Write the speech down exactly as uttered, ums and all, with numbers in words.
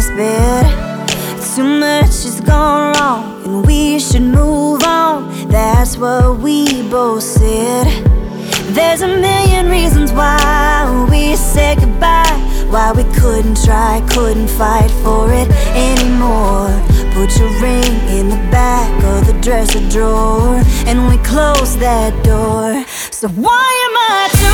this bed. Too much has gone wrong and we should move on. That's what we both said. There's a million reasons why we said goodbye, why we couldn't try, couldn't fight for it anymore. Put your ring in the back of the dresser drawer and we closed that door. So why am I